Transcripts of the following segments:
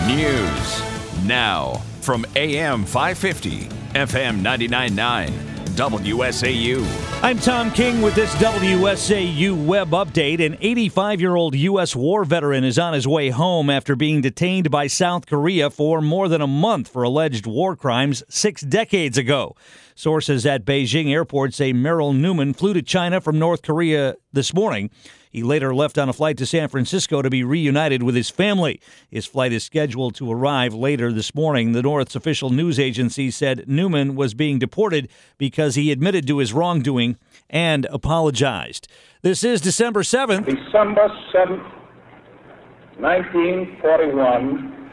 News now from AM 550, FM 99.9, WSAU. I'm Tom King with this WSAU web update. An 85-year-old U.S. war veteran is on his way home after being detained by South Korea for more than a month for alleged war crimes 6 decades ago. Sources at Beijing Airport say Merrill Newman flew to China from North Korea this morning. He later left on a flight to San Francisco to be reunited with his family. His flight is scheduled to arrive later this morning. The North's official news agency said Newman was being deported because he admitted to his wrongdoing and apologized. This is December 7th. December 7th, 1941,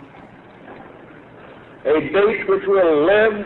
a date which will live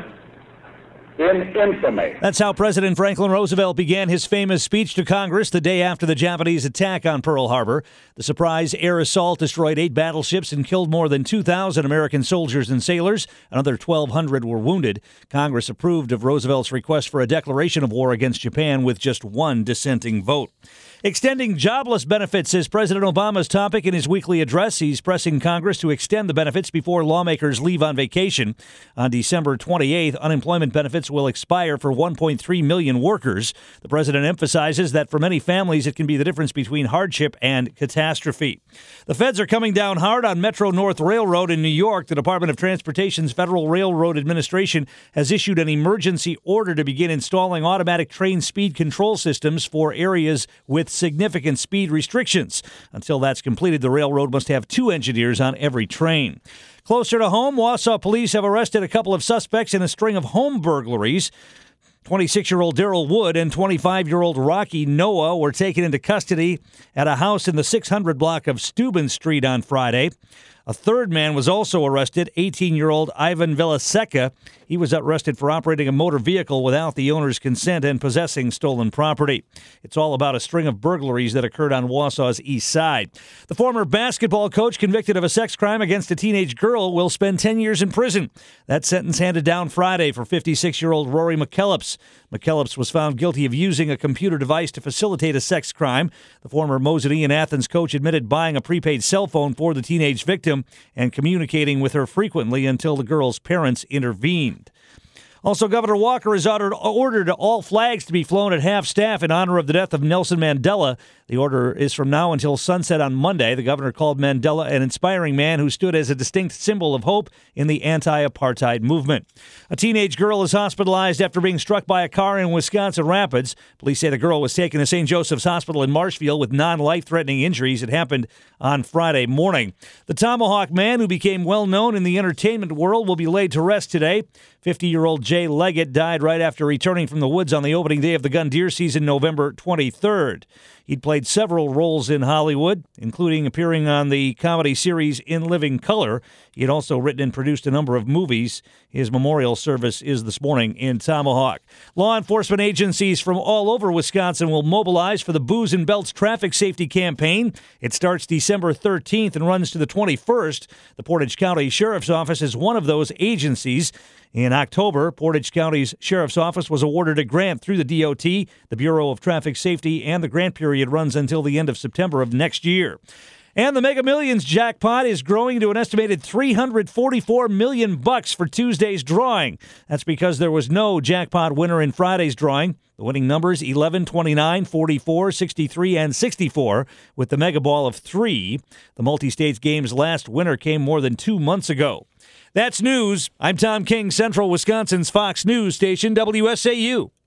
in infamy. That's how President Franklin Roosevelt began his famous speech to Congress the day after the Japanese attack on Pearl Harbor. The surprise air assault destroyed 8 battleships and killed more than 2,000 American soldiers and sailors. Another 1,200 were wounded. Congress approved of Roosevelt's request for a declaration of war against Japan with just one dissenting vote. Extending jobless benefits is President Obama's topic in his weekly address. He's pressing Congress to extend the benefits before lawmakers leave on vacation. On December 28th, unemployment benefits will expire for 1.3 million workers. The president emphasizes that for many families, it can be the difference between hardship and catastrophe. The feds are coming down hard on Metro North Railroad in New York. The Department of Transportation's Federal Railroad Administration has issued an emergency order to begin installing automatic train speed control systems for areas with significant speed restrictions. Until that's completed, the railroad must have 2 engineers on every train. Closer to home, Wausau police have arrested a couple of suspects in a string of home burglaries. 26-year-old Daryl Wood and 25-year-old Rocky Noah were taken into custody at a house in the 600 block of Steuben Street on Friday. A third man was also arrested, 18-year-old Ivan Villaseca. He was arrested for operating a motor vehicle without the owner's consent and possessing stolen property. It's all about a string of burglaries that occurred on Wausau's east side. The former basketball coach convicted of a sex crime against a teenage girl will spend 10 years in prison. That sentence handed down Friday for 56-year-old Rory McKellips. McKellips was found guilty of using a computer device to facilitate a sex crime. The former Moseley Athens coach admitted buying a prepaid cell phone for the teenage victim and communicating with her frequently until the girl's parents intervened. Also, Governor Walker has ordered all flags to be flown at half-staff in honor of the death of Nelson Mandela. The order is from now until sunset on Monday. The governor called Mandela an inspiring man who stood as a distinct symbol of hope in the anti-apartheid movement. A teenage girl is hospitalized after being struck by a car in Wisconsin Rapids. Police say the girl was taken to St. Joseph's Hospital in Marshfield with non-life-threatening injuries. It happened on Friday morning. The Tomahawk man, who became well-known in the entertainment world, will be laid to rest today. 50-year-old Jay Leggett died right after returning from the woods on the opening day of the gun deer season, November 23rd. He'd played several roles in Hollywood, including appearing on the comedy series In Living Color. He had also written and produced a number of movies. His memorial service is this morning in Tomahawk. Law enforcement agencies from all over Wisconsin will mobilize for the Booze and Belts traffic safety campaign. It starts December 13th and runs to the 21st. The Portage County Sheriff's Office is one of those agencies. In October, Portage County's Sheriff's Office was awarded a grant through the DOT. The Bureau of Traffic Safety, and the grant period runs until the end of September of next year. And the Mega Millions jackpot is growing to an estimated $344 million for Tuesday's drawing. That's because there was no jackpot winner in Friday's drawing. The winning numbers 11, 29, 44, 63, and 64 with the Mega Ball of 3. The multi-states game's last winner came more than 2 months ago. That's news. I'm Tom King, Central Wisconsin's Fox News station, WSAU.